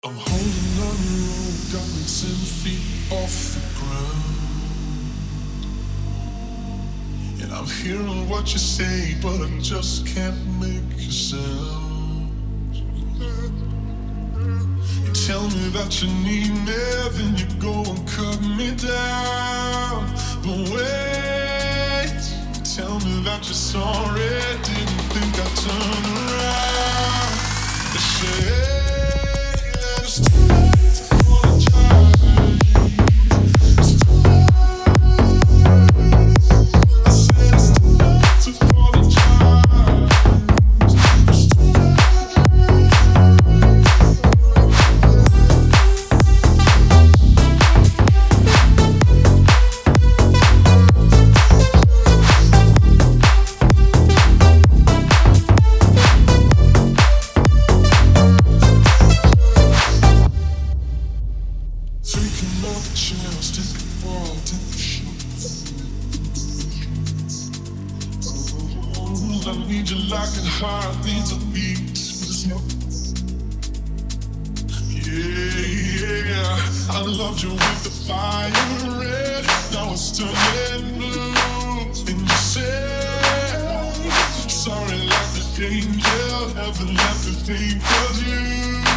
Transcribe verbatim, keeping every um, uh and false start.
I'm holding on the road, got me ten feet off the ground. And I'm hearing what you say, but I just can't make a sound. You tell me that you need me, then you go and cut me down. But wait, you tell me that you're sorry, didn't think I'd turn around. You say, I need you like a heart needs a beat. Yeah, yeah. I loved you with the fire red. Now it's turning blue. And you say, sorry like the angel. Heaven left the thing for you.